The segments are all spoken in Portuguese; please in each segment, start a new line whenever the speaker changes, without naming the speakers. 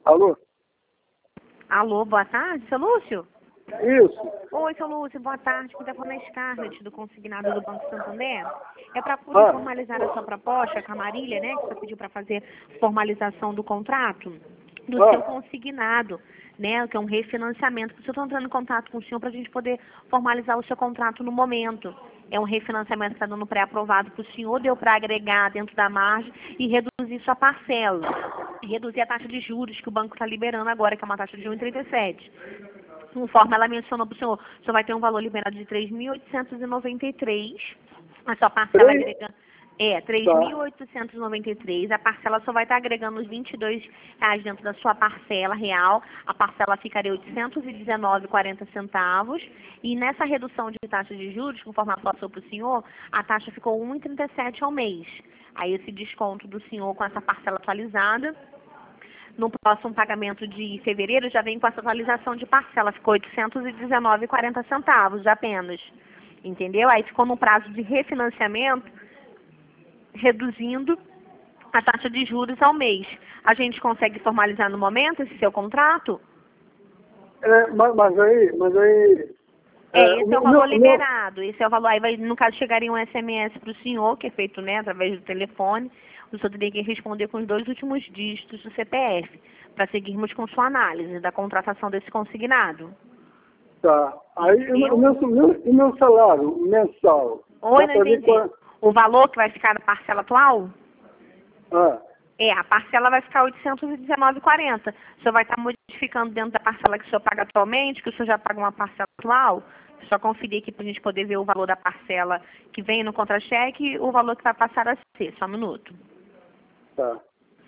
Alô?
Alô, boa tarde, seu Lúcio?
Isso.
Oi, seu Lúcio, boa tarde. Aqui está falando a Scarlett, do consignado do Banco Santander. É para poder formalizar a sua proposta com a Marília, né? Que você pediu para fazer formalização do contrato do seu consignado, né? Que é um refinanciamento. Por isso eu estou entrando em contato com o senhor para a gente poder formalizar o seu contrato no momento. É um refinanciamento que está dando pré-aprovado para o senhor, deu para agregar dentro da margem e reduzir sua parcela. E reduzir a taxa de juros que o banco está liberando agora, que é uma taxa de 1,37. Conforme ela mencionou para o senhor vai ter um valor liberado de 3.893. A sua parcela agregando. 3.893. A parcela só vai estar agregando os R$ 22 dentro da sua parcela real. A parcela ficaria R$ 819,40. E nessa redução de taxa de juros, conforme ela passou para o senhor, a taxa ficou 1,37 ao mês. Aí esse desconto do senhor com essa parcela atualizada, no próximo pagamento de fevereiro, já vem com essa atualização de parcela. Ficou R$ 819,40 apenas. Entendeu? Aí ficou no prazo de refinanciamento, reduzindo a taxa de juros ao mês. A gente consegue formalizar no momento esse seu contrato?
Mas aí...
Esse é o valor liberado. Esse é o valor. Aí, no caso, chegaria um SMS para o senhor, que é feito, né, através do telefone. O senhor teria que responder com os 2 últimos dígitos do CPF, para seguirmos com sua análise da contratação desse consignado.
Tá. Aí, o meu salário mensal?
Oi, não entendi. O valor que vai ficar na parcela atual? A parcela vai ficar R$ 819,40. O senhor vai estar modificando dentro da parcela que o senhor paga atualmente, que o senhor já paga uma parcela atual. Só conferir aqui para a gente poder ver o valor da parcela que vem no contra-cheque e o valor que vai passar a ser. Só um minuto.
Tá.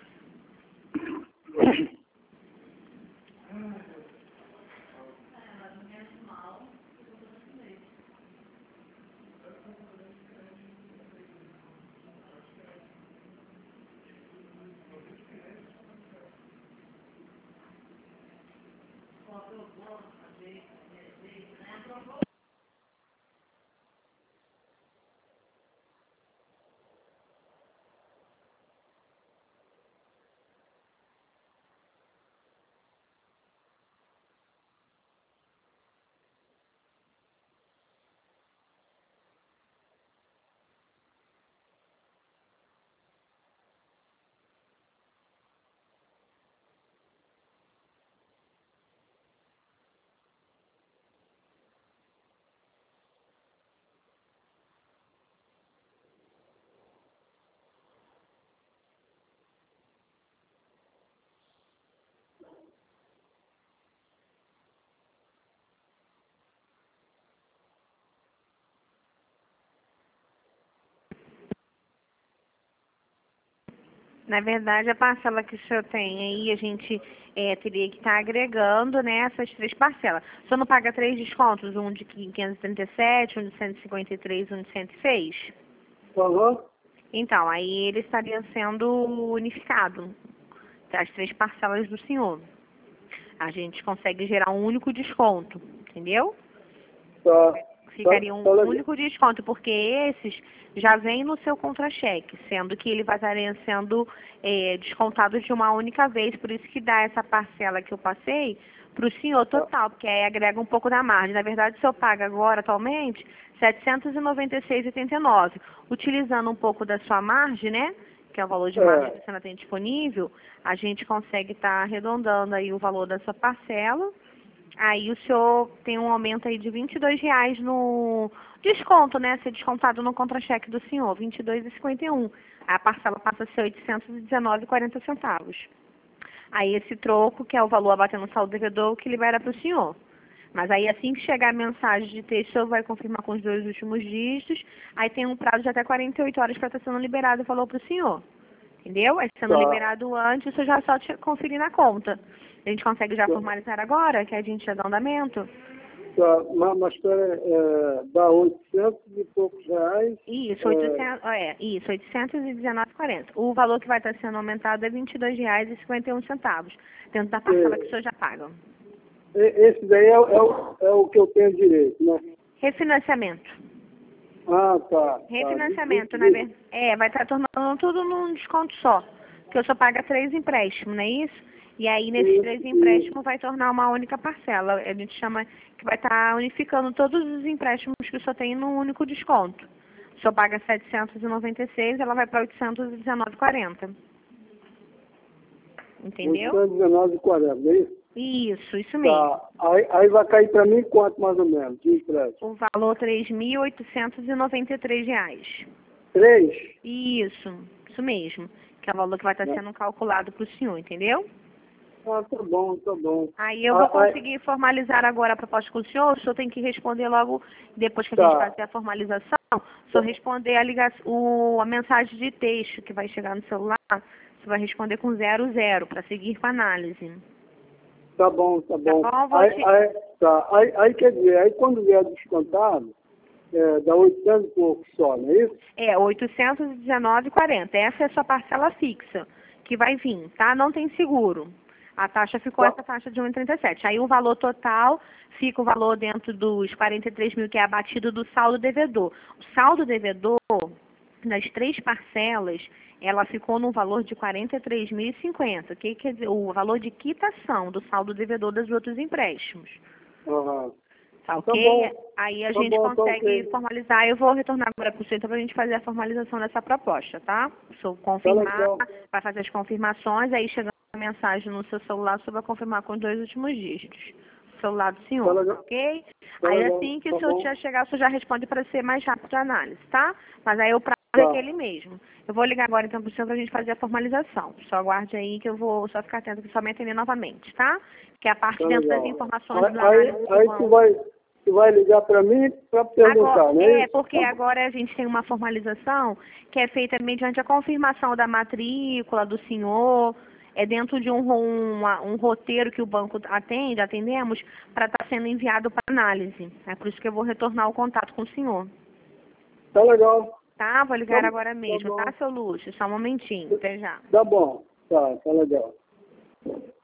Na verdade, a parcela que o senhor tem aí, a gente teria que estar agregando, né, essas 3 parcelas. O senhor não paga 3 descontos, um de 537, um de 153, um de 106? Então, aí ele estaria sendo unificado, as 3 parcelas do senhor. A gente consegue gerar um único desconto, entendeu? Ficaria um único desconto, porque esses já vêm no seu contra-cheque, sendo que ele vai estar sendo descontado de uma única vez, por isso que dá essa parcela que eu passei para o senhor total, porque aí agrega um pouco da margem. Na verdade, o senhor paga agora, atualmente, R$ 796,89. Utilizando um pouco da sua margem, né, que é o valor de margem que você não tem disponível, a gente consegue estar arredondando aí o valor da sua parcela. Aí o senhor tem um aumento aí de R$ 22,00 no desconto, né? Ser descontado no contra-cheque do senhor, R$ 22,51. A parcela passa a ser R$ 819,40. Aí esse troco, que é o valor abatendo o saldo devedor, que libera para o senhor. Mas aí assim que chegar a mensagem de texto, o senhor vai confirmar com os 2 últimos dígitos. Aí tem um prazo de até 48 horas para estar sendo liberado, falou para o senhor. Entendeu? Aí sendo liberado antes, o senhor já só te conferir na conta. A gente consegue já formalizar agora, que a gente já dá andamento?
Tá, mas dá 800 e poucos reais.
Isso, 819,40. O valor que vai estar sendo aumentado é R$ 22,51, dentro da parcela que o senhor já paga.
Esse daí é o que eu tenho direito, né?
Refinanciamento.
Tá.
Refinanciamento, na verdade. Vai estar tornando tudo num desconto só. Porque o senhor paga 3 empréstimos, não é isso? E aí, nesses 3 empréstimos, vai tornar uma única parcela. A gente chama que vai estar unificando todos os empréstimos que o senhor tem num único desconto. O senhor paga 796, ela vai para 819,40. Entendeu?
819,40, é isso?
Isso mesmo.
Tá. Aí vai cair para mim quanto mais ou menos? De empréstimo?
O valor R$ 3.893.
3?
Isso mesmo. Que é o valor que vai estar sendo calculado para o senhor, entendeu?
Ah, tá bom, tá bom.
Aí eu vou conseguir formalizar agora a proposta com o senhor tem que responder logo, depois que a gente fazer a formalização, o senhor responder a mensagem de texto que vai chegar no celular, você vai responder com 00 para seguir com a análise.
Tá bom, tá bom.
Tá bom,
aí quer dizer, aí quando vier descontado, dá 800 e pouco só, não é isso?
É, 819,40. Essa é a sua parcela fixa, que vai vir, tá? Não tem seguro. A taxa ficou essa taxa de 1,37. Aí o valor total fica o valor dentro dos 43 mil, que é abatido do saldo devedor. O saldo devedor, nas 3 parcelas, ela ficou no valor de 43.050. Que quer dizer, o valor de quitação do saldo devedor dos outros empréstimos.
Uhum.
Tá ok? Aí a gente consegue formalizar. Eu vou retornar agora para o senhor para a gente fazer a formalização dessa proposta, tá? Se eu confirmar, vai fazer as confirmações, aí chegando a mensagem no seu celular, o senhor vai confirmar com os 2 últimos dígitos. O celular do senhor, ok? Aí assim que o senhor já chegar, o senhor já responde para ser mais rápido a análise, tá? Mas aí o prazo é aquele mesmo. Eu vou ligar agora então para o senhor para a gente fazer a formalização. Só aguarde aí que eu vou só ficar atento que só me atender novamente, tá? Que é a parte dentro das informações do análise.
Aí tu vai ligar para mim para perguntar,
agora,
né?
Porque agora a gente tem uma formalização que é feita mediante a confirmação da matrícula do senhor, dentro de um roteiro que o banco atendemos, para estar sendo enviado para análise. É por isso que eu vou retornar o contato com o senhor.
Tá legal.
Tá? Vou ligar agora mesmo, tá, seu Lúcio? Só um momentinho, até já.
Tá bom. Tá legal.